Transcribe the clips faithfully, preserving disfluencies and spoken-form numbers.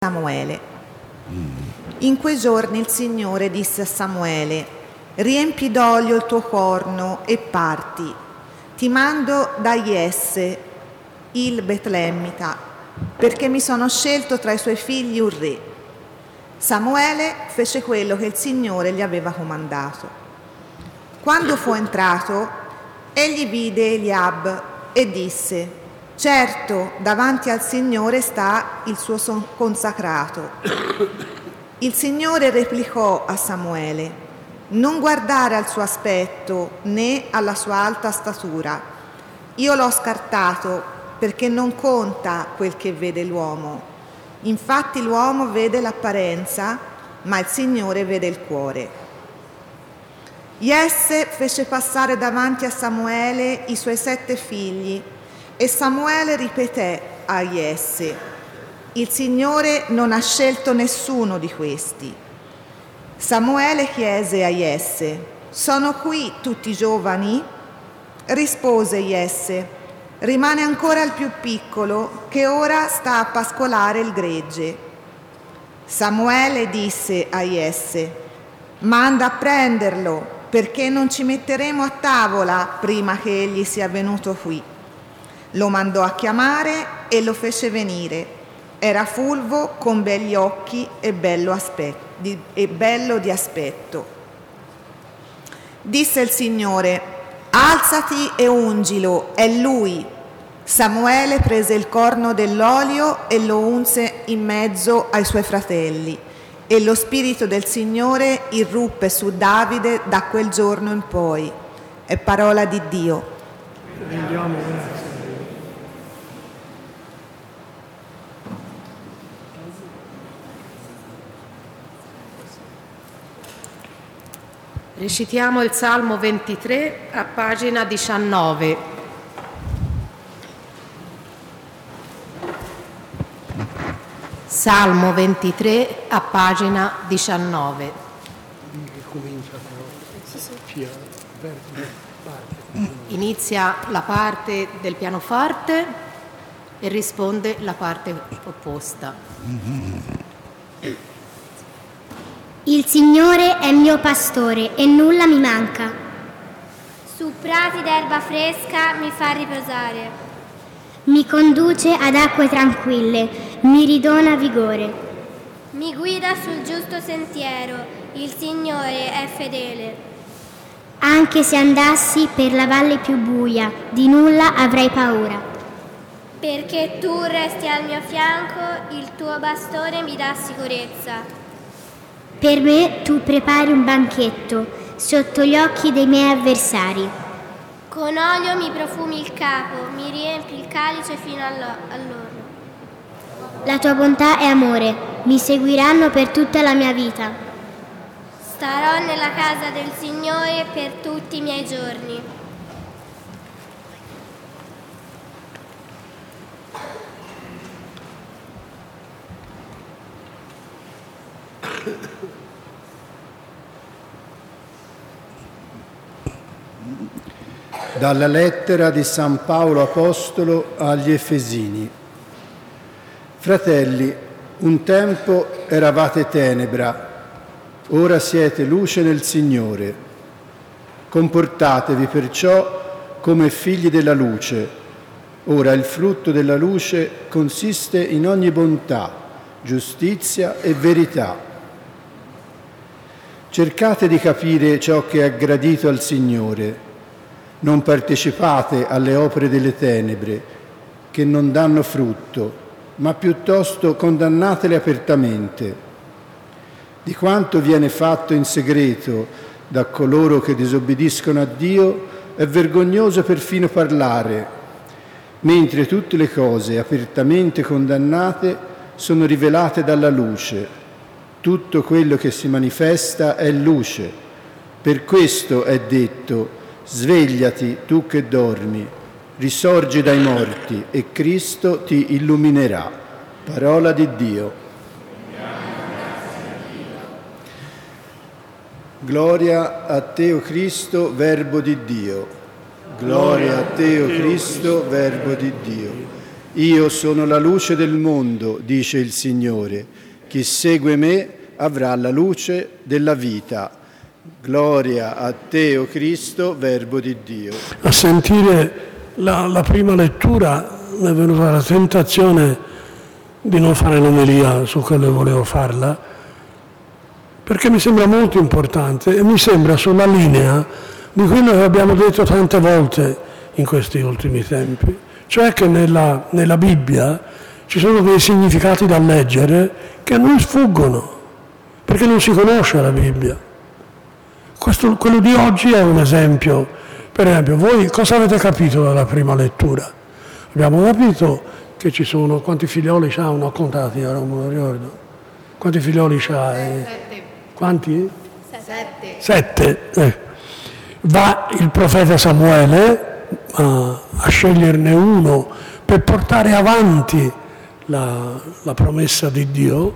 Samuele. In quei giorni il Signore disse a Samuele: riempi d'olio il tuo corno e parti. Ti mando da Jesse, il Betlemmita, perché mi sono scelto tra i suoi figli un re. Samuele fece quello che il Signore gli aveva comandato. Quando fu entrato, egli vide Eliab e disse: certo, davanti al Signore sta il suo consacrato. Il Signore replicò a Samuele: non guardare al suo aspetto né alla sua alta statura. Io l'ho scartato perché non conta quel che vede l'uomo. Infatti l'uomo vede l'apparenza, ma il Signore vede il cuore. Jesse fece passare davanti a Samuele i suoi sette figli. E Samuele ripeté a Jesse: il Signore non ha scelto nessuno di questi. Samuele chiese a Jesse: sono qui tutti i giovani? Rispose Jesse: rimane ancora il più piccolo, che ora sta a pascolare il gregge. Samuele disse a Jesse: manda a prenderlo, perché non ci metteremo a tavola prima che egli sia venuto qui. Lo mandò a chiamare e lo fece venire. Era fulvo, con begli occhi e bello, aspetto, di, e bello di aspetto. Disse il Signore: alzati e ungilo, è lui. Samuele prese il corno dell'olio e lo unse in mezzo ai suoi fratelli. E lo Spirito del Signore irruppe su Davide da quel giorno in poi. È parola di Dio. Rendiamo grazie. Recitiamo il Salmo ventitré a pagina diciannove. Salmo ventitré a pagina diciannove. Inizia la parte del pianoforte e risponde la parte opposta. Il Signore è mio pastore e nulla mi manca. Su prati d'erba fresca mi fa riposare. Mi conduce ad acque tranquille, mi ridona vigore. Mi guida sul giusto sentiero, il Signore è fedele. Anche se andassi per la valle più buia, di nulla avrei paura. Perché tu resti al mio fianco, il tuo bastone mi dà sicurezza. Per me tu prepari un banchetto sotto gli occhi dei miei avversari. Con olio mi profumi il capo, mi riempi il calice fino all'orlo. La tua bontà e amore mi seguiranno per tutta la mia vita. Starò nella casa del Signore per tutti i miei giorni. Dalla lettera di San Paolo Apostolo agli Efesini. Fratelli, un tempo eravate tenebra, ora siete luce nel Signore. Comportatevi perciò come figli della luce. Ora il frutto della luce consiste in ogni bontà, giustizia e verità. Cercate di capire ciò che è gradito al Signore. Non partecipate alle opere delle tenebre, che non danno frutto, ma piuttosto condannatele apertamente. Di quanto viene fatto in segreto da coloro che disobbediscono a Dio, è vergognoso perfino parlare, mentre tutte le cose apertamente condannate sono rivelate dalla luce. Tutto quello che si manifesta è luce. Per questo è detto: svegliati tu che dormi, risorgi dai morti e Cristo ti illuminerà. Parola di Dio. Gloria a te, o Cristo, Verbo di Dio. Gloria a te, o Cristo, Verbo di Dio. Io sono la luce del mondo, dice il Signore. Chi segue me avrà la luce della vita. Gloria a te, o Cristo, Verbo di Dio. A sentire la, la prima lettura mi è venuta la tentazione di non fare l'omelia su quello che volevo farla, perché mi sembra molto importante e mi sembra sulla linea di quello che abbiamo detto tante volte in questi ultimi tempi, cioè che nella, nella Bibbia ci sono dei significati da leggere che a noi sfuggono, perché non si conosce la Bibbia. Questo, quello di oggi è un esempio. Per esempio, voi cosa avete capito dalla prima lettura? Abbiamo capito che ci sono, quanti figlioli c'ha? Non ho contati, ora non me lo ricordo. Quanti figlioli c'ha? Eh? Sette. Quanti? Sette. Sette. Eh. Va il profeta Samuele a, a sceglierne uno per portare avanti la, la promessa di Dio,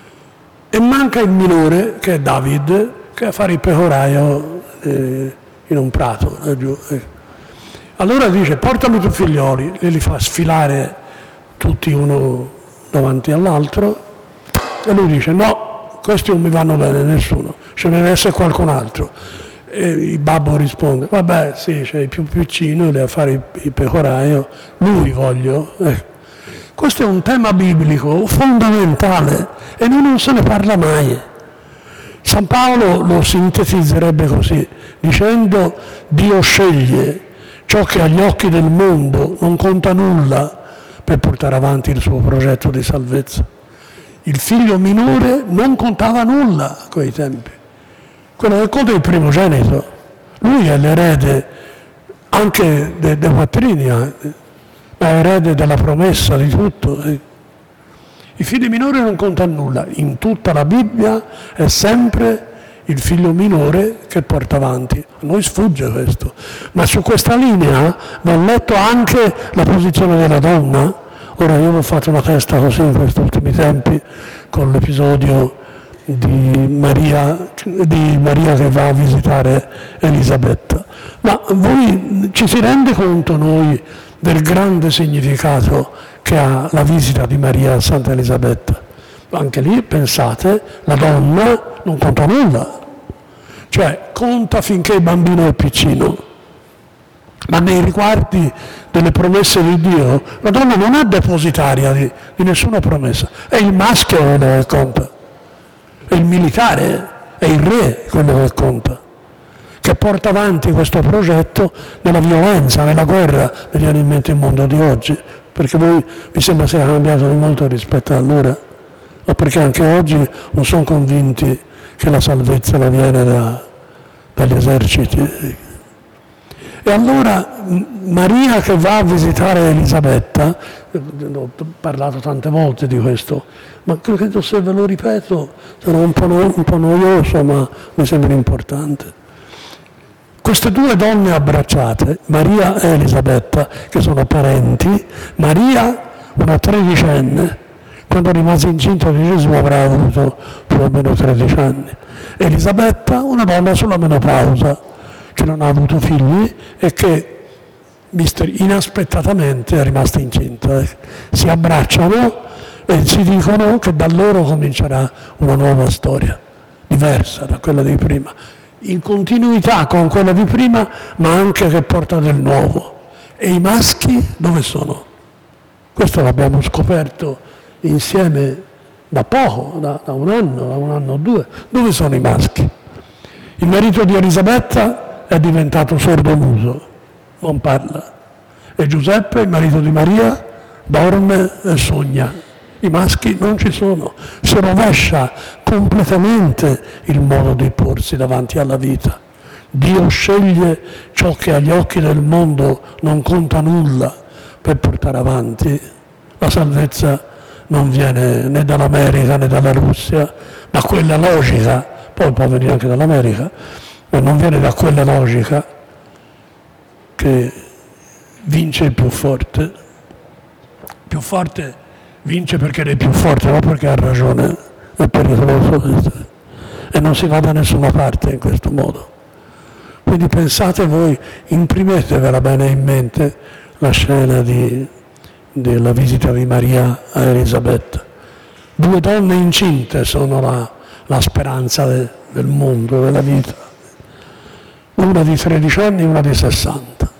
e manca il minore, che è David, che è a fare il pecoraio eh, in un prato laggiù. Eh. Allora dice: portami i tuoi figlioli, e li fa sfilare tutti uno davanti all'altro, e lui dice: no, questi non mi vanno bene, nessuno, ce ne deve essere qualcun altro. E il babbo risponde: vabbè, sì, c'è il più piccino, deve fare il, il pecoraio, lui voglio. Eh. Questo è un tema biblico fondamentale e noi non se ne parla mai. San Paolo lo sintetizzerebbe così, dicendo: Dio sceglie ciò che agli occhi del mondo non conta nulla per portare avanti il suo progetto di salvezza. Il figlio minore non contava nulla a quei tempi. Quello che conta è il primogenito. Lui è l'erede anche dei de quattrini, ma è erede della promessa, di tutto. I figli minori non contano nulla. In tutta la Bibbia è sempre il figlio minore che porta avanti. A noi sfugge questo. Ma su questa linea va letto anche la posizione della donna. Ora, io ho fatto una testa così in questi ultimi tempi con l'episodio di Maria, di Maria che va a visitare Elisabetta. Ma voi ci si rende conto, noi, del grande significato che ha la visita di Maria a Santa Elisabetta? Anche lì, pensate, la donna non conta nulla, cioè conta finché il bambino è piccino, ma nei riguardi delle promesse di Dio la donna non è depositaria di, di nessuna promessa, è il maschio quello che conta, è il militare, è il re quello che conta, che porta avanti questo progetto nella violenza, nella guerra. Mi viene in mente il mondo di oggi, perché voi mi sembra sia cambiato di molto rispetto a allora, ma perché anche oggi non sono convinti che la salvezza la viene da, dagli eserciti. E allora Maria che va a visitare Elisabetta, ho parlato tante volte di questo, ma credo, se ve lo ripeto sarà un po', no, un po' noioso, ma mi sembra importante. Queste due donne abbracciate, Maria e Elisabetta, che sono parenti, Maria una tredicenne, quando rimase incinta di Gesù avrà avuto più o meno tredici anni, Elisabetta una donna sulla menopausa, che non ha avuto figli e che inaspettatamente è rimasta incinta. Si abbracciano e si dicono che da loro comincerà una nuova storia, diversa da quella di prima, in continuità con quella di prima, ma anche che porta del nuovo. E i maschi dove sono? Questo l'abbiamo scoperto insieme da poco, da, da un anno, da un anno o due. Dove sono i maschi? Il marito di Elisabetta è diventato sordomuso, non parla. E Giuseppe, il marito di Maria, dorme e sogna. I maschi non ci sono. Si rovescia completamente il modo di porsi davanti alla vita. Dio sceglie ciò che agli occhi del mondo non conta nulla per portare avanti. La salvezza non viene né dall'America né dalla Russia, da quella logica, poi può venire anche dall'America, ma non viene da quella logica che vince il più forte. Il più forte vince perché è il più forte, non perché ha ragione, è pericoloso e non si va da nessuna parte in questo modo. Quindi pensate voi, imprimetevela bene in mente la scena di, della visita di Maria a Elisabetta. Due donne incinte sono la, la speranza de, del mondo, della vita. Una di tredici anni e una di sessanta.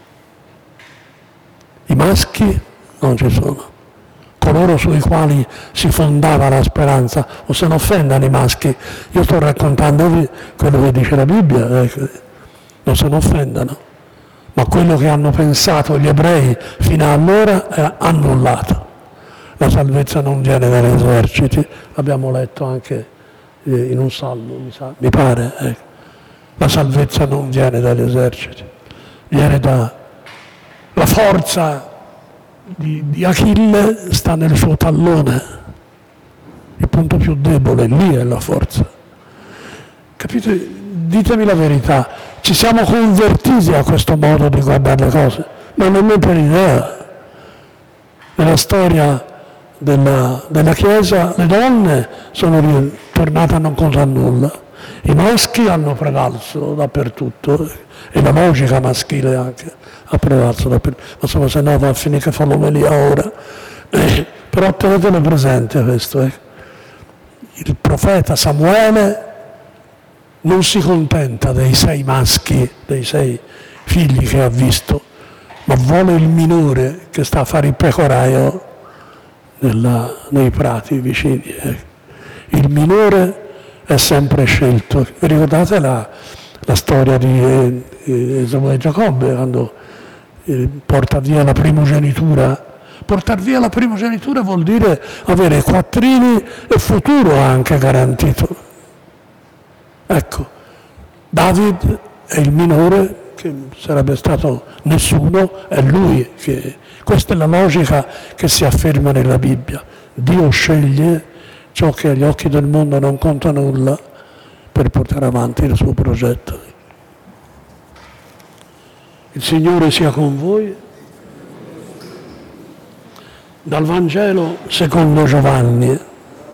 I maschi non ci sono. Coloro sui quali si fondava la speranza, o se ne offendano i maschi. Io sto raccontandovi quello che dice la Bibbia, eh, non se ne offendano, ma quello che hanno pensato gli ebrei fino ad allora è annullato. La salvezza non viene dagli eserciti, l'abbiamo letto anche in un salmo, mi, sa, mi pare. Eh. La salvezza non viene dagli eserciti, viene da la forza di, di Achille, sta nel suo tallone, il punto più debole, lì è la forza. Capite? Ditemi la verità, ci siamo convertiti a questo modo di guardare le cose, ma nemmeno per idea. Nella storia della, della Chiesa le donne sono tornate a non contare nulla, i maschi hanno prevalso dappertutto e la logica maschile anche ha prevalso dappertutto. Ma insomma, se no va a finire che fa l'omelia ora. Eh, però tenetelo presente questo. Eh. Il profeta Samuele non si contenta dei sei maschi, dei sei figli che ha visto, ma vuole il minore che sta a fare il pecoraio nella, nei prati vicini. Eh. Il minore è sempre scelto. Vi ricordate la, la storia di Esaù e Giacobbe, quando eh, porta via la primogenitura? Portar via la primogenitura vuol dire avere quattrini e futuro anche garantito. Ecco, David è il minore, che sarebbe stato nessuno, è lui che... Questa è la logica che si afferma nella Bibbia. Dio sceglie ciò che agli occhi del mondo non conta nulla per portare avanti il suo progetto. Il Signore sia con voi. Dal Vangelo secondo Giovanni.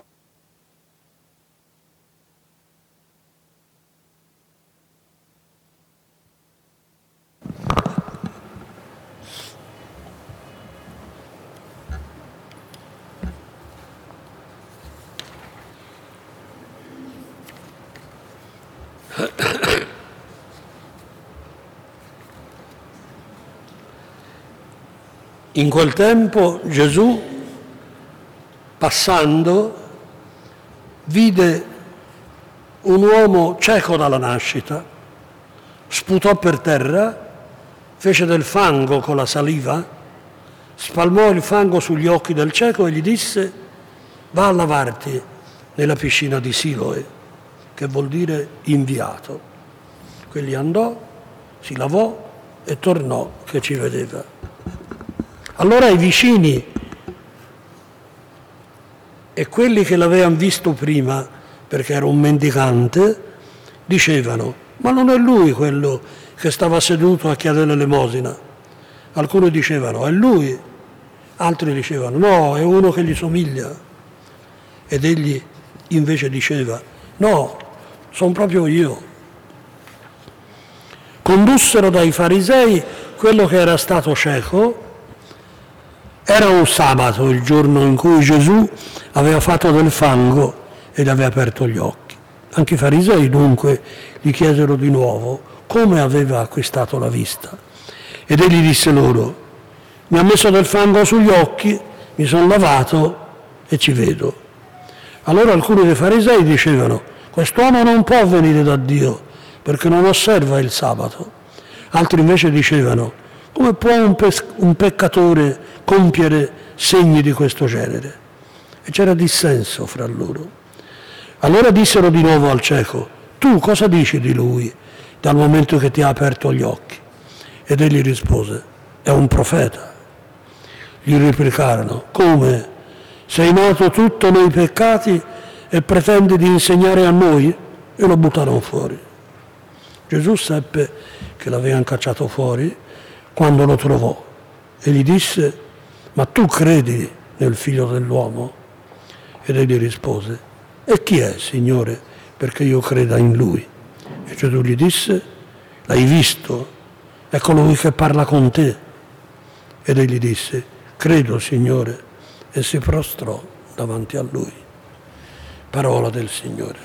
In quel tempo Gesù, passando, vide un uomo cieco dalla nascita, sputò per terra, fece del fango con la saliva, spalmò il fango sugli occhi del cieco e gli disse: va a lavarti nella piscina di Siloe, che vuol dire inviato. Quegli andò, si lavò e tornò che ci vedeva. Allora i vicini e quelli che l'avevano visto prima, perché era un mendicante, dicevano: ma non è lui quello che stava seduto a chiedere l'elemosina? Alcuni dicevano: è lui, altri dicevano: no, è uno che gli somiglia. Ed egli invece diceva: no, sono proprio io. Condussero dai farisei quello che era stato cieco. Era un sabato, il giorno in cui Gesù aveva fatto del fango e gli aveva aperto gli occhi. Anche i farisei dunque gli chiesero di nuovo come aveva acquistato la vista. Ed egli disse loro: mi ha messo del fango sugli occhi, mi sono lavato e ci vedo. Allora alcuni dei farisei dicevano: quest'uomo non può venire da Dio perché non osserva il sabato. Altri invece dicevano: come può un, pes- un peccatore compiere segni di questo genere? E c'era dissenso fra loro. Allora dissero di nuovo al cieco: tu cosa dici di lui dal momento che ti ha aperto gli occhi? Ed egli rispose: è un profeta. Gli replicarono: come? Sei nato tutto nei peccati e pretendi di insegnare a noi? E lo buttarono fuori. Gesù seppe che l'avevano cacciato fuori quando lo trovò e gli disse: ma tu credi nel Figlio dell'uomo? Ed egli rispose: e chi è, Signore, perché io creda in lui? E Gesù gli disse: l'hai visto? È colui che parla con te. Ed egli disse: credo, Signore, e si prostrò davanti a lui. Parola del Signore.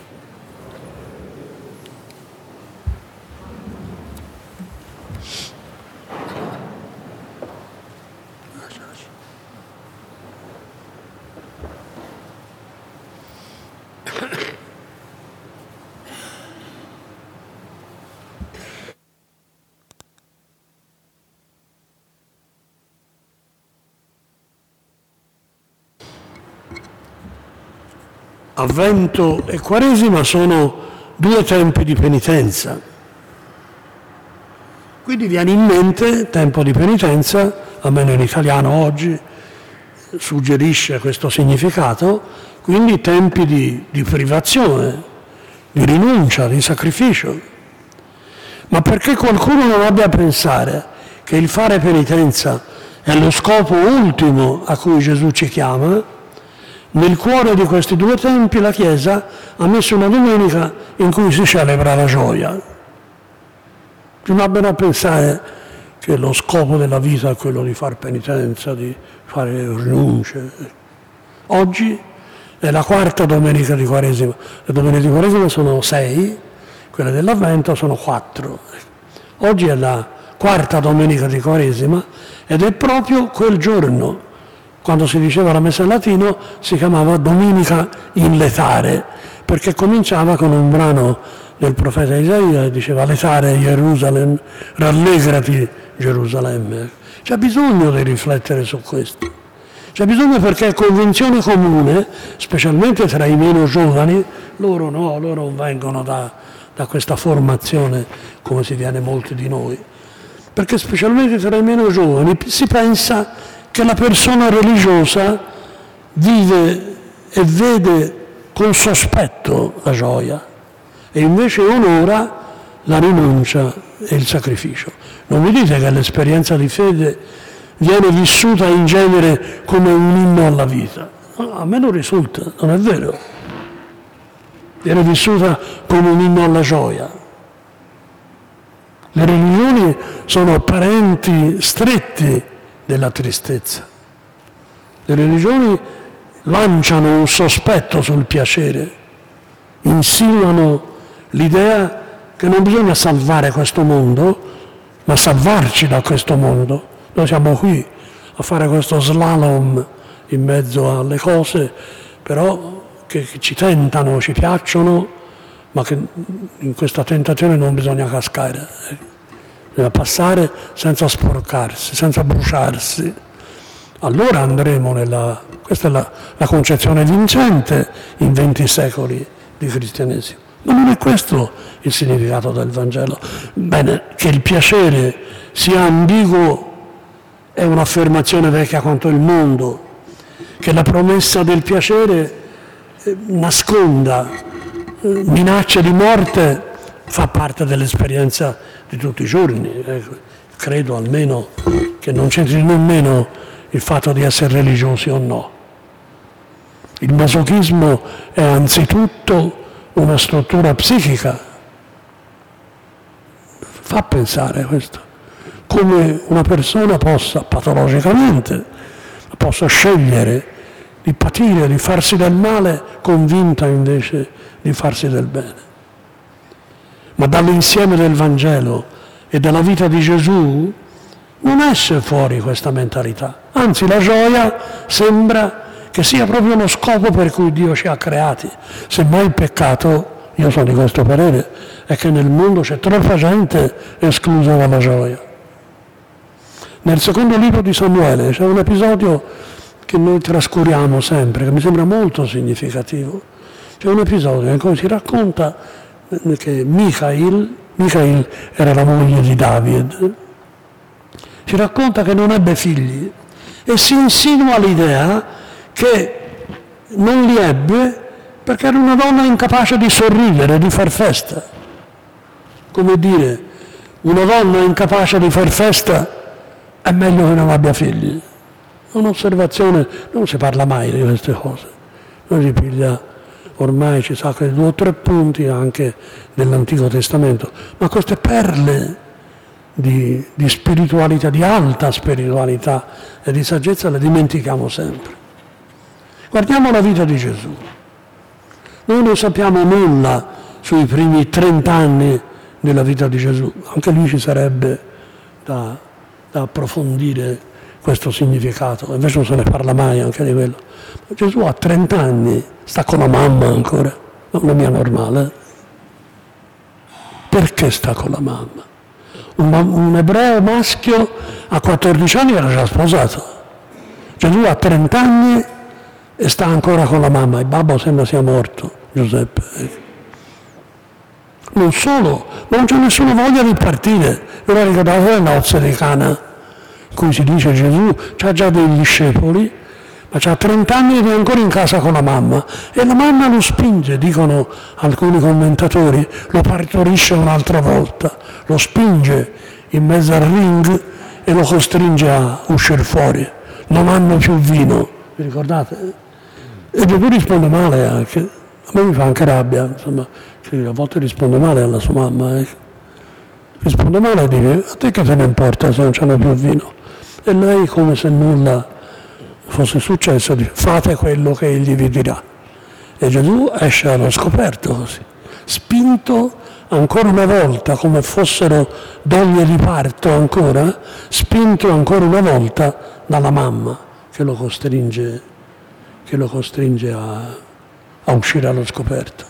Avvento e Quaresima sono due tempi di penitenza. Quindi viene in mente tempo di penitenza, almeno in italiano oggi suggerisce questo significato, quindi tempi di, di privazione, di rinuncia, di sacrificio. Ma perché qualcuno non abbia a pensare che il fare penitenza è lo scopo ultimo a cui Gesù ci chiama, nel cuore di questi due tempi la Chiesa ha messo una domenica in cui si celebra la gioia. Non abbiano a pensare che lo scopo della vita è quello di fare penitenza, di fare rinunce. Oggi è la quarta domenica di Quaresima. Le domeniche di Quaresima sono sei, quelle dell'Avvento sono quattro. Oggi è la quarta domenica di Quaresima ed è proprio quel giorno. Quando si diceva la messa in latino si chiamava Domenica in letare, perché cominciava con un brano del profeta Isaia che diceva letare Gerusalemme, rallegrati Gerusalemme. C'è bisogno di riflettere su questo. C'è bisogno perché è convinzione comune, specialmente tra i meno giovani, loro no, loro vengono da, da questa formazione come si viene molti di noi, perché specialmente tra i meno giovani si pensa che la persona religiosa vive e vede con sospetto la gioia e invece onora la rinuncia e il sacrificio. Non mi dite che l'esperienza di fede viene vissuta in genere come un inno alla vita. No, a me non risulta, non è vero. Viene vissuta come un inno alla gioia. Le religioni sono parenti stretti della tristezza. Le religioni lanciano un sospetto sul piacere, insinuano l'idea che non bisogna salvare questo mondo, ma salvarci da questo mondo. Noi siamo qui a fare questo slalom in mezzo alle cose, però che, che ci tentano, ci piacciono, ma che in questa tentazione non bisogna cascare. Bisogna passare senza sporcarsi, senza bruciarsi. Allora andremo nella... Questa è la, la concezione vincente in venti secoli di cristianesimo. Ma non è questo il significato del Vangelo. Bene, che il piacere sia ambiguo è un'affermazione vecchia quanto il mondo. Che la promessa del piacere eh, nasconda eh, minacce di morte fa parte dell'esperienza di tutti i giorni. Eh, credo almeno che non c'entri nemmeno il fatto di essere religiosi o no. Il masochismo è anzitutto una struttura psichica. Fa pensare questo, come una persona possa patologicamente, possa scegliere di patire, di farsi del male, convinta invece di farsi del bene. Ma dall'insieme del Vangelo e dalla vita di Gesù non esce fuori questa mentalità. Anzi, la gioia sembra che sia proprio lo scopo per cui Dio ci ha creati. Semmai il peccato, io sono di questo parere, è che nel mondo c'è troppa gente esclusa dalla gioia. Nel secondo libro di Samuele c'è un episodio che noi trascuriamo sempre, che mi sembra molto significativo. C'è un episodio in cui si racconta che Micael, Micael era la moglie di David, si racconta che non ebbe figli e si insinua l'idea che non li ebbe perché era una donna incapace di sorridere, di far festa. Come dire, una donna incapace di far festa è meglio che non abbia figli. Un'osservazione, non si parla mai di queste cose. Noi si piglia, ormai ci sa che due o tre punti anche nell'Antico Testamento, ma queste perle di, di spiritualità, di alta spiritualità e di saggezza le dimentichiamo sempre. Guardiamo la vita di Gesù. Noi non sappiamo nulla sui primi trent'anni della vita di Gesù, anche lì ci sarebbe da, da approfondire questo significato, invece non se ne parla mai anche di quello. Ma Gesù a trent'anni sta con la mamma ancora, non è normale. Perché sta con la mamma? Un, un ebreo maschio a quattordici anni era già sposato. Gesù ha trenta anni e sta ancora con la mamma. Il babbo sembra sia morto, Giuseppe. Non solo, ma non c'è nessuna voglia di partire. Non è ricordato le nozze di Cana, in cui si dice Gesù ha già dei discepoli, ma ha trenta anni ed è ancora in casa con la mamma. E la mamma lo spinge, dicono alcuni commentatori, lo partorisce un'altra volta, lo spinge in mezzo al ring e lo costringe a uscire fuori. Non hanno più vino, vi ricordate? E Gesù risponde male anche, a me mi fa anche rabbia, insomma, che a volte risponde male alla sua mamma. Eh. Risponde male e dice, a te che te ne importa se non c'hanno più vino? E lei, come se nulla fosse successo, dice, fate quello che egli vi dirà. E Gesù esce allo scoperto così, spinto ancora una volta, come fossero doglie di parto ancora, spinto ancora una volta dalla mamma che lo costringe, che lo costringe a, a uscire allo scoperto.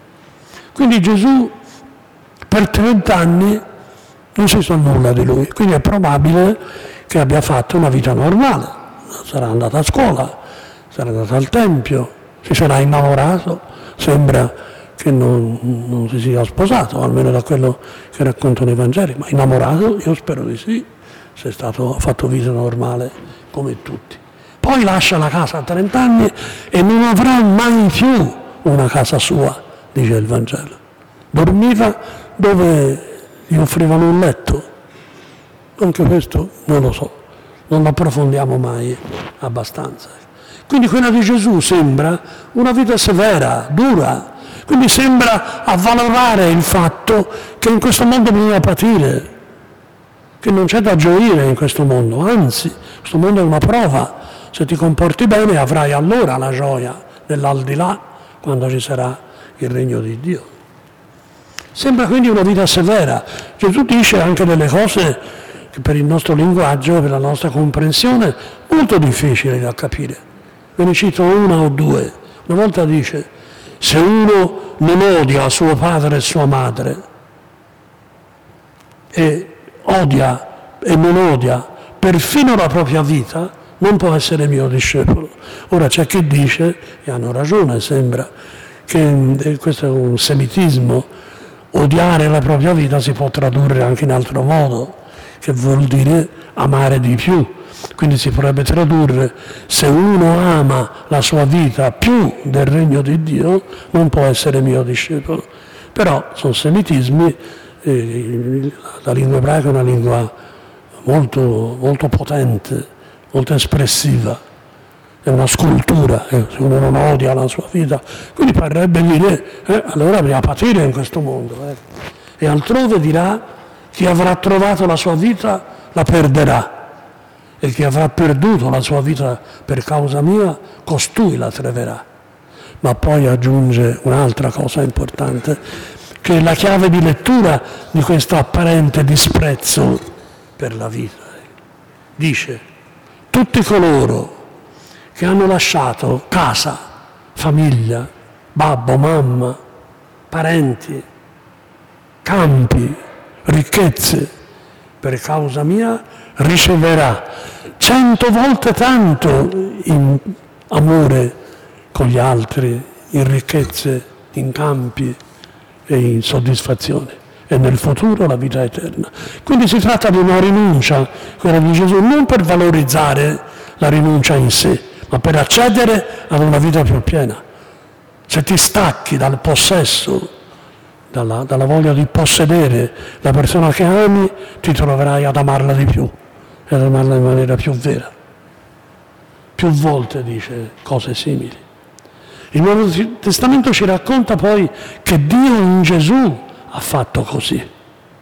Quindi Gesù per trent'anni non si sa nulla di lui, quindi è probabile che abbia fatto una vita normale, sarà andato a scuola, sarà andato al tempio, si sarà innamorato, sembra che non, non si sia sposato, almeno da quello che raccontano i Vangeli, ma innamorato io spero di sì, se è stato, ha fatto vita normale come tutti. Poi lascia la casa a trenta anni e non avrà mai più una casa sua, dice il Vangelo. Dormiva dove gli offrivano un letto. Anche questo non lo so, non lo approfondiamo mai abbastanza. Quindi quella di Gesù sembra una vita severa, dura, quindi sembra avvalorare il fatto che in questo mondo bisogna patire, che non c'è da gioire in questo mondo, anzi, questo mondo è una prova. Se ti comporti bene avrai allora la gioia dell'aldilà, quando ci sarà il regno di Dio. Sembra quindi una vita severa. Gesù dice anche delle cose che per il nostro linguaggio, per la nostra comprensione, molto difficili da capire. Ve ne cito una o due. Una volta dice, se uno non odia suo padre e sua madre, e odia e non odia perfino la propria vita, non può essere mio discepolo. Ora c'è chi dice, e hanno ragione sembra, che questo è un semitismo, odiare la propria vita si può tradurre anche in altro modo, che vuol dire amare di più. Quindi si potrebbe tradurre, se uno ama la sua vita più del regno di Dio, non può essere mio discepolo. Però sono semitismi, eh, la lingua ebraica è una lingua molto, molto potente, molto espressiva, è una scultura, eh, se uno non odia la sua vita, quindi parrebbe dire, eh, allora bisogna patire in questo mondo. Eh. E altrove dirà, chi avrà trovato la sua vita la perderà, e chi avrà perduto la sua vita per causa mia, costui la troverà. Ma poi aggiunge un'altra cosa importante, che è la chiave di lettura di questo apparente disprezzo per la vita. Dice, tutti coloro che hanno lasciato casa, famiglia, babbo, mamma, parenti, campi, ricchezze, per causa mia, riceverà cento volte tanto in amore con gli altri, in ricchezze, in campi e in soddisfazione. E nel futuro la vita eterna. Quindi si tratta di una rinuncia, quella di Gesù, non per valorizzare la rinuncia in sé, ma per accedere ad una vita più piena. Se ti stacchi dal possesso, dalla, dalla voglia di possedere la persona che ami, ti troverai ad amarla di più, e ad amarla in maniera più vera. Più volte dice cose simili. Il Nuovo Testamento ci racconta poi che Dio in Gesù ha fatto così.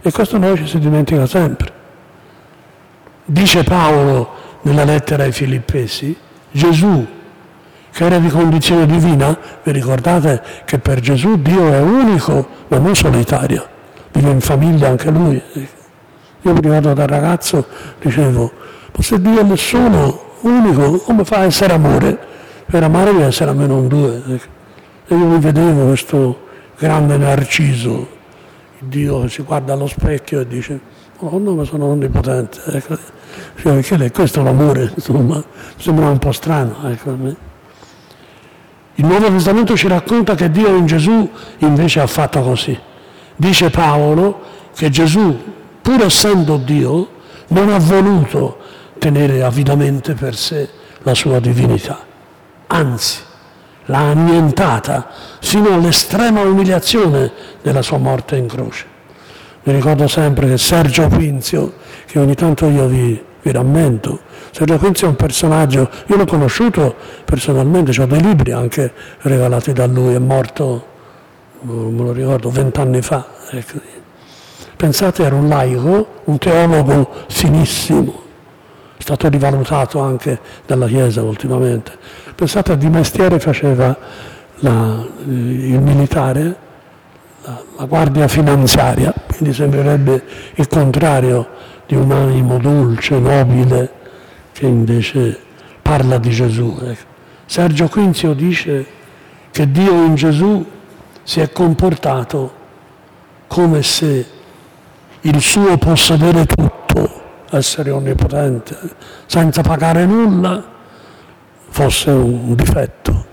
E questo noi ci si dimentica sempre. Dice Paolo nella lettera ai Filippesi, Gesù, che era di condizione divina, vi ricordate che per Gesù Dio è unico, ma non solitario, vive in famiglia anche Lui. Io mi ricordo da ragazzo, dicevo, ma se Dio è nessuno, unico, come fa a essere amore? Per amare deve essere almeno un due. E io mi vedevo questo grande Narciso, Dio si guarda allo specchio e dice, oh no, ma sono onnipotente. Ecco. Cioè, questo è l'amore, insomma, mi sembra un po' strano. Ecco, a me. Il Nuovo Testamento ci racconta che Dio in Gesù invece ha fatto così. Dice Paolo che Gesù, pur essendo Dio, non ha voluto tenere avidamente per sé la sua divinità. Anzi, l'ha annientata fino all'estrema umiliazione della sua morte in croce. Mi ricordo sempre che Sergio Quinzio, che ogni tanto io vi, vi rammento, Sergio Quinzio è un personaggio, io l'ho conosciuto personalmente, ho dei libri anche regalati da lui, è morto, me lo ricordo, vent'anni fa. Ecco. Pensate, era un laico, un teologo finissimo, è stato rivalutato anche dalla Chiesa ultimamente. Pensate, di mestiere faceva la, il militare, la, la guardia finanziaria, quindi sembrerebbe il contrario di un animo dolce, nobile, che invece parla di Gesù. Sergio Quinzio dice che Dio in Gesù si è comportato come se il suo possedere tutto, essere onnipotente, senza pagare nulla, fosse un difetto,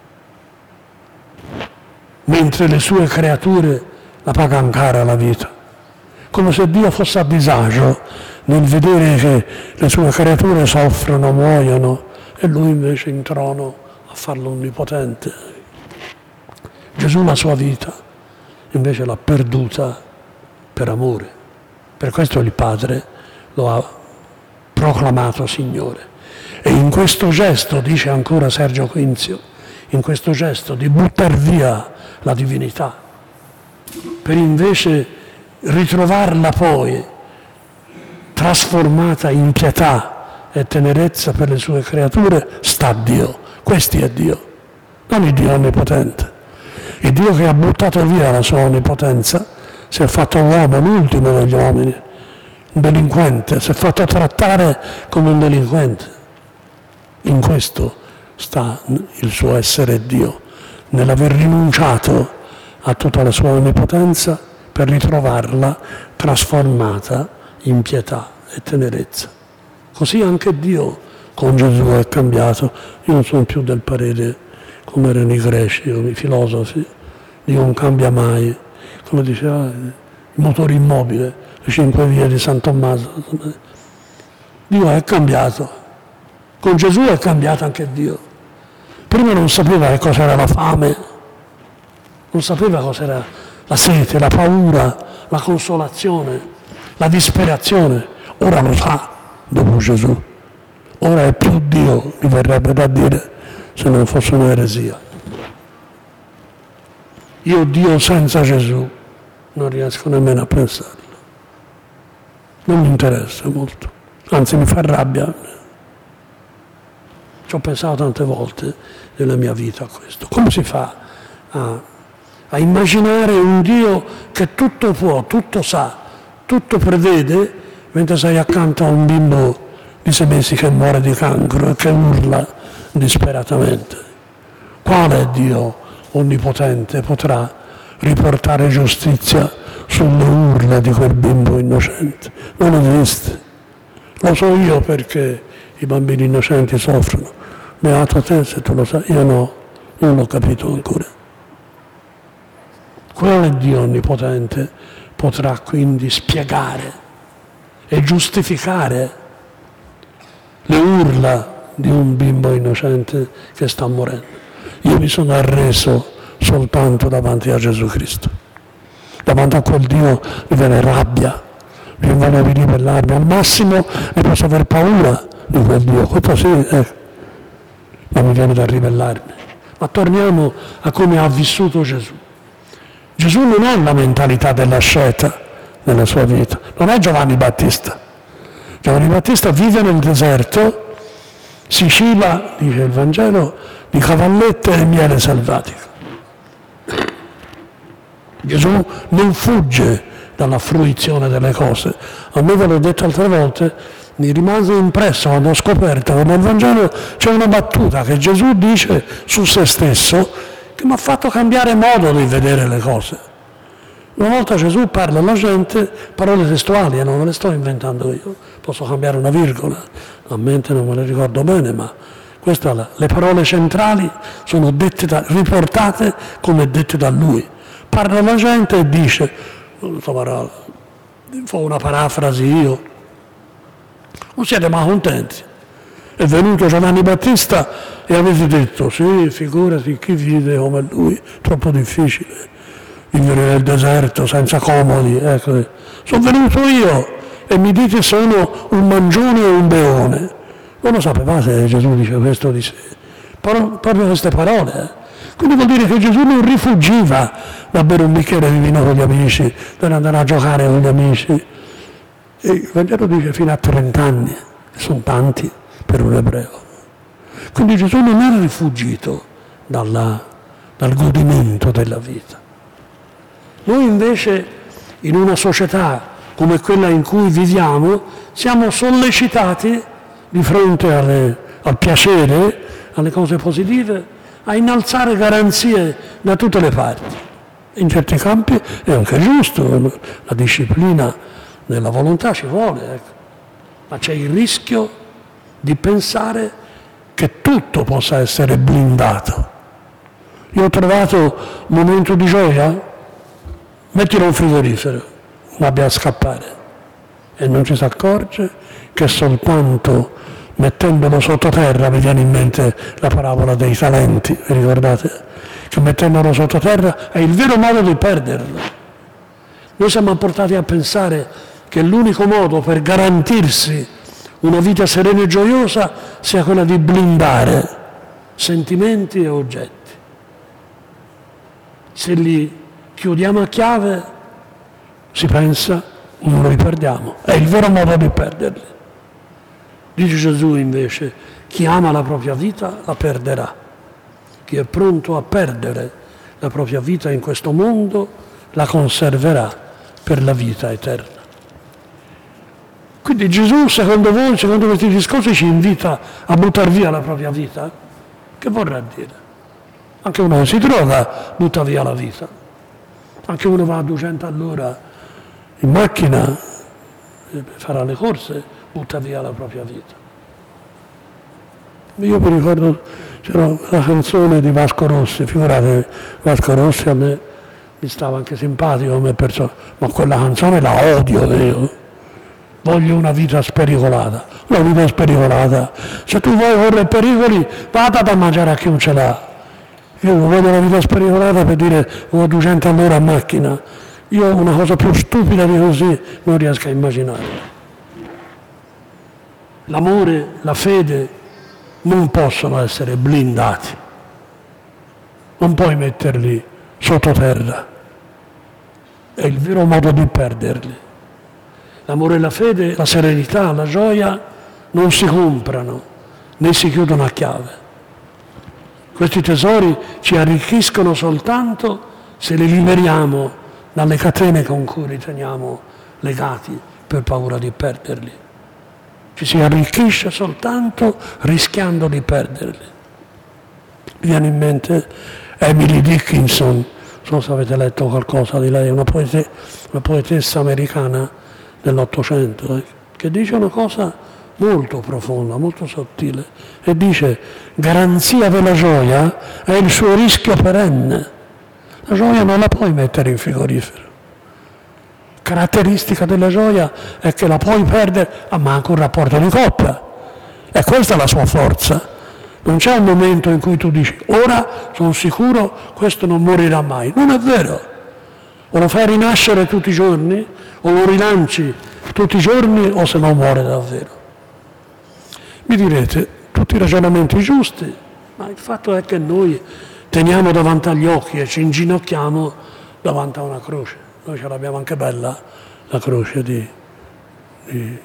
mentre le sue creature la pagano cara la vita, come se Dio fosse a disagio nel vedere che le sue creature soffrono, muoiono, e lui invece in trono a farlo onnipotente. Gesù la sua vita invece l'ha perduta per amore, per questo il Padre lo ha proclamato Signore. E in questo gesto, dice ancora Sergio Quinzio, in questo gesto di buttar via la divinità, per invece ritrovarla poi trasformata in pietà e tenerezza per le sue creature, sta Dio. Questo è Dio, non il Dio onnipotente. Il Dio che ha buttato via la sua onnipotenza si è fatto uomo, l'ultimo degli uomini, un delinquente, si è fatto trattare come un delinquente. In questo sta il suo essere Dio, nell'aver rinunciato a tutta la sua onnipotenza per ritrovarla trasformata in pietà e tenerezza. Così anche Dio con Gesù è cambiato. Io non sono più del parere, come erano i greci o i filosofi, Dio non cambia mai, come diceva il motore immobile, le cinque vie di San Tommaso. Dio è cambiato. Con Gesù è cambiato anche Dio. Prima non sapeva che cos'era la fame, non sapeva cos'era la sete, la paura, la consolazione, la disperazione. Ora lo sa, dopo Gesù. Ora è più Dio, mi verrebbe da dire, se non fosse un'eresia. Io Dio senza Gesù non riesco nemmeno a pensarlo. Non mi interessa molto, anzi mi fa rabbia. Ci ho pensato tante volte nella mia vita a questo. Come si fa a, a immaginare un Dio che tutto può, tutto sa, tutto prevede, mentre sei accanto a un bimbo di sei mesi che muore di cancro e che urla disperatamente? Quale Dio onnipotente potrà riportare giustizia sulle urla di quel bimbo innocente? Non esiste. Lo so io perché i bambini innocenti soffrono. Beato te se tu lo sai, io no, non l'ho capito ancora. Quale Dio onnipotente potrà quindi spiegare e giustificare le urla di un bimbo innocente che sta morendo? Io mi sono arreso soltanto davanti a Gesù Cristo. Davanti a quel Dio mi viene rabbia, mi viene di ribellarmi, al massimo ne posso aver paura di quel Dio, questo sì, eh, ma mi viene da ribellarmi. Ma torniamo a come ha vissuto Gesù. Gesù non ha la mentalità dell'asceta, nella sua vita. Non è Giovanni Battista. Giovanni Battista vive nel deserto, si ciba, dice il Vangelo, di cavallette e miele selvatico. Gesù non fugge dalla fruizione delle cose. A me, ve l'ho detto altre volte, mi rimase impresso quando ho scoperto che nel Vangelo c'è una battuta che Gesù dice su se stesso che mi ha fatto cambiare modo di vedere le cose. Una volta Gesù parla alla gente, parole testuali, e non me le sto inventando io, posso cambiare una virgola, a mente non me le ricordo bene, ma queste, le parole centrali sono dette da, riportate come dette da lui. Parla alla gente e dice, non so, fa una parafrasi io, non siete mai contenti? È venuto Giovanni Battista e avete detto, sì, figurati, chi vive come lui, troppo difficile. Vivere nel deserto senza comodi, ecco. Sono venuto io e mi dite sono un mangione o un beone. Non lo sapevate, Gesù dice questo di sé. Però, proprio queste parole. Eh. Quindi vuol dire che Gesù non rifuggiva da bere un bicchiere di vino con gli amici, per andare a giocare con gli amici. E il Vangelo dice fino a trenta anni, che sono tanti per un ebreo. Quindi Gesù non è rifuggito dalla, dal godimento della vita. Noi invece, in una società come quella in cui viviamo, siamo sollecitati di fronte alle, al piacere, alle cose positive, a innalzare garanzie da tutte le parti. In certi campi è anche giusto, la disciplina della volontà ci vuole, ecco. Ma c'è il rischio di pensare che tutto possa essere blindato. Io ho trovato un momento di gioia. Mettilo in frigorifero, non abbia a scappare e non ci si accorge che soltanto mettendolo sottoterra, mi viene in mente la parabola dei talenti, vi ricordate? Che mettendolo sottoterra è il vero modo di perderlo. Noi siamo portati a pensare che l'unico modo per garantirsi una vita serena e gioiosa sia quella di blindare sentimenti e oggetti. Se li chiudiamo a chiave, si pensa, non li perdiamo. È il vero modo di perderli. Dice Gesù invece, chi ama la propria vita la perderà. Chi è pronto a perdere la propria vita in questo mondo la conserverà per la vita eterna. Quindi Gesù, secondo voi, secondo questi discorsi, ci invita a buttare via la propria vita? Che vorrà dire? Anche uno che si droga butta via la vita. Anche uno va a duecento all'ora in macchina, farà le corse, butta via la propria vita. Io mi ricordo, c'era una canzone di Vasco Rossi, figurate, Vasco Rossi a me mi stava anche simpatico come persona, ma quella canzone la odio io. Voglio una vita spericolata. Una vita spericolata. Se tu vuoi correre pericoli, vada da mangiare a chi non ce l'ha. Io voglio una vita spericolata per dire ho duecento all'ora a macchina. Io una cosa più stupida di così non riesco a immaginare. L'amore, la fede non possono essere blindati. Non puoi metterli sottoterra. È il vero modo di perderli. L'amore, la fede, la serenità, la gioia non si comprano né si chiudono a chiave. Questi tesori ci arricchiscono soltanto se li liberiamo dalle catene con cui riteniamo legati per paura di perderli. Ci si arricchisce soltanto rischiando di perderli. Mi viene in mente Emily Dickinson, non so se avete letto qualcosa di lei, una, poete, una poetessa americana dell'Ottocento, eh, che dice una cosa molto profonda, molto sottile, e dice: garanzia della gioia è il suo rischio perenne. La gioia non la puoi mettere in frigorifero. Caratteristica della gioia è che la puoi perdere, ah, ma anche un rapporto di coppia. E questa è la sua forza. Non c'è un momento in cui tu dici: ora sono sicuro questo non morirà mai. Non è vero. O lo fai rinascere tutti i giorni, o lo rilanci tutti i giorni, o se no muore davvero. Mi direte, tutti i ragionamenti giusti, ma il fatto è che noi teniamo davanti agli occhi e ci inginocchiamo davanti a una croce. Noi ce l'abbiamo anche bella la croce di, di...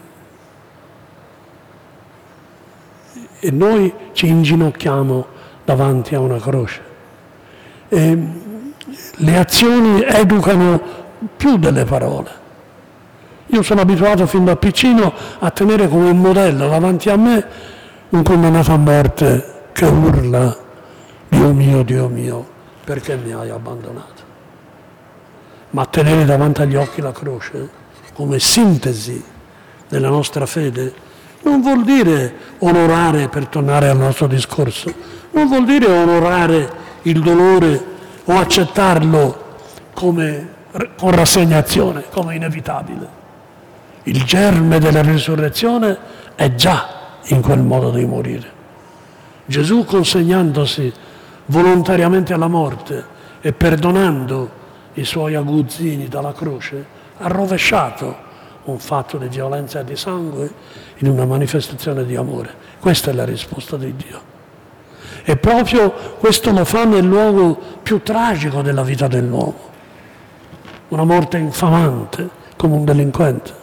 E noi ci inginocchiamo davanti a una croce. E le azioni educano più delle parole. Io sono abituato fin da piccino a tenere come modello davanti a me un condannato a morte che urla: Dio mio, Dio mio, perché mi hai abbandonato? Ma tenere davanti agli occhi la croce come sintesi della nostra fede non vuol dire onorare, per tornare al nostro discorso, non vuol dire onorare il dolore o accettarlo come, con rassegnazione, come inevitabile. Il germe della risurrezione è già in quel modo di morire. Gesù, consegnandosi volontariamente alla morte e perdonando i suoi aguzzini dalla croce, ha rovesciato un fatto di violenza e di sangue in una manifestazione di amore. Questa è la risposta di Dio. E proprio questo lo fa nel luogo più tragico della vita dell'uomo. Una morte infamante, come un delinquente.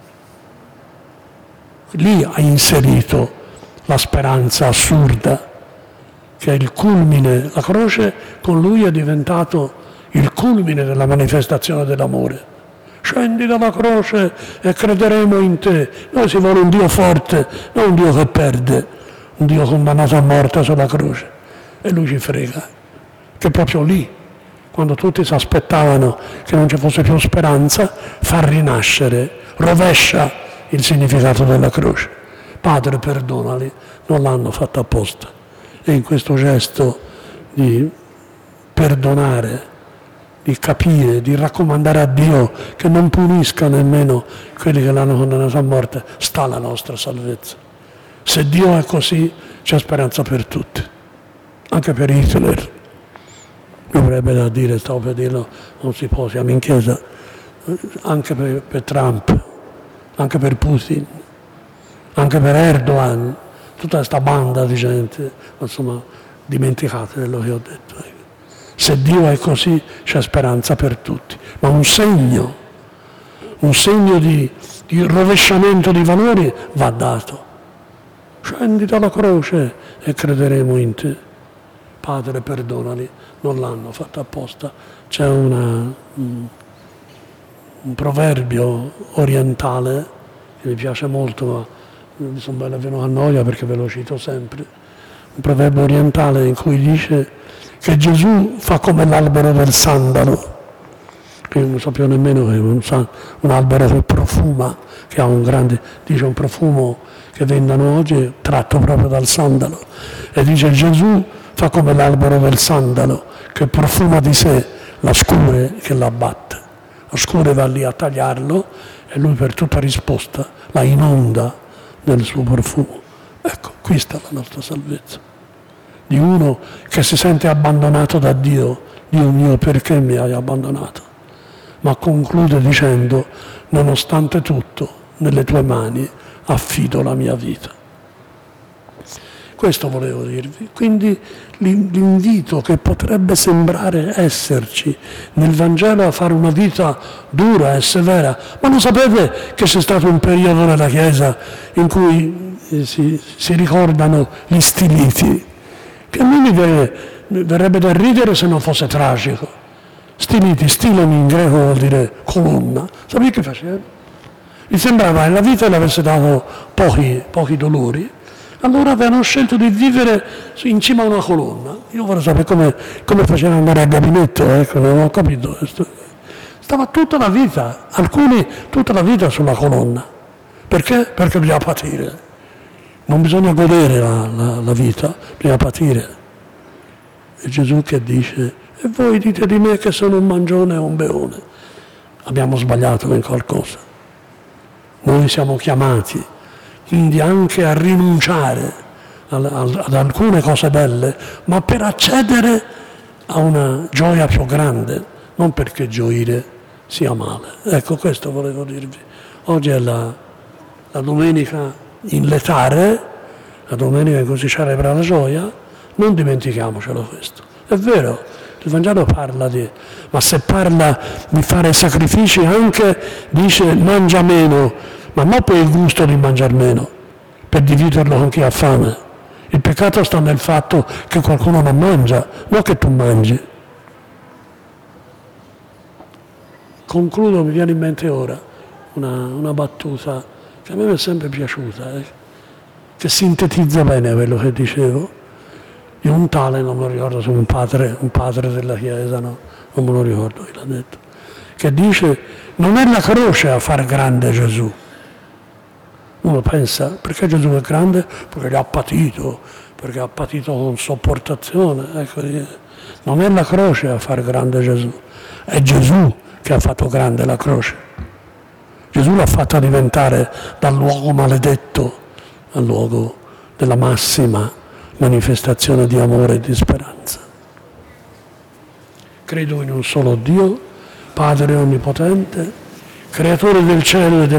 Lì ha inserito la speranza assurda, che è il culmine. La croce con lui è diventato il culmine della manifestazione dell'amore. Scendi dalla croce e crederemo in te. Noi si vuole un Dio forte, non un Dio che perde, un Dio condannato a morte sulla croce. E lui ci frega, che proprio lì, quando tutti si aspettavano che non ci fosse più speranza, fa rinascere, rovescia il significato della croce. Padre, perdonali, non l'hanno fatto apposta. E in questo gesto di perdonare, di capire, di raccomandare a Dio che non punisca nemmeno quelli che l'hanno condannato a morte, sta la nostra salvezza. Se Dio è così, c'è speranza per tutti, anche per Hitler. Mi avrebbe da dire, stavo per dirlo, non si può, siamo in chiesa, anche per, per Trump, anche per Putin, anche per Erdogan, tutta questa banda di gente, insomma, dimenticate quello che ho detto. Se Dio è così, c'è speranza per tutti. Ma un segno, un segno di, di rovesciamento di valori va dato. Scendi dalla croce e crederemo in te. Padre, perdonali, non l'hanno fatto apposta. C'è una, un, un proverbio orientale che mi piace molto, ma mi sono bello venuto a noia perché ve lo cito sempre. Un proverbio orientale in cui dice che Gesù fa come l'albero del sandalo, che non so più nemmeno che è un, un albero che profuma, che ha un grande, dice un profumo che vendono oggi tratto proprio dal sandalo, e dice Gesù fa come l'albero del sandalo che profuma di sé la scure che l'abbatte. La scure va lì a tagliarlo e lui per tutta risposta la inonda del suo profumo. Ecco, qui sta la nostra salvezza. Di uno che si sente abbandonato da Dio. Dio mio, perché mi hai abbandonato? Ma conclude dicendo: nonostante tutto, nelle tue mani affido la mia vita. Questo volevo dirvi. Quindi l'invito che potrebbe sembrare esserci nel Vangelo a fare una vita dura e severa, ma non sapete che c'è stato un periodo nella Chiesa in cui si, si ricordano gli stiliti, che a me mi, viene, mi verrebbe da ridere se non fosse tragico. Stiliti, stilon in greco vuol dire colonna. Sapete che faceva? Mi sembrava che la vita le avesse dato pochi, pochi dolori, allora avevano scelto di vivere in cima a una colonna. Io vorrei sapere come, come facevano andare al gabinetto, ecco, non ho capito. Stava tutta la vita, alcuni tutta la vita sulla colonna. Perché? Perché bisogna patire. Non bisogna godere la, la, la vita, bisogna patire. E Gesù che dice: e voi dite di me che sono un mangione o un beone. Abbiamo sbagliato in qualcosa. Noi siamo chiamati quindi anche a rinunciare ad alcune cose belle, ma per accedere a una gioia più grande, non perché gioire sia male. Ecco, questo volevo dirvi. Oggi è la, la domenica in letare, la domenica in cui si celebra la gioia, non dimentichiamocelo questo. È vero Il Vangelo parla di, ma se parla di fare sacrifici anche dice mangia meno, ma non per il gusto di mangiare meno, per dividerlo con chi ha fame. Il peccato sta nel fatto che qualcuno non mangia, non che tu mangi. Concludo, mi viene in mente ora una, una battuta che a me mi è sempre piaciuta, eh, che sintetizza bene quello che dicevo, di un tale, non me lo ricordo se un padre, un padre della Chiesa, no? Non me lo ricordo chi l'ha detto, che dice non è la croce a far grande Gesù. Uno pensa, perché Gesù è grande? Perché gli ha patito, perché ha patito con sopportazione. Ecco, non è la croce a far grande Gesù, è Gesù che ha fatto grande la croce. Gesù l'ha fatta diventare dal luogo maledetto al luogo della massima manifestazione di amore e di speranza. Credo in un solo Dio, Padre onnipotente, creatore del cielo e della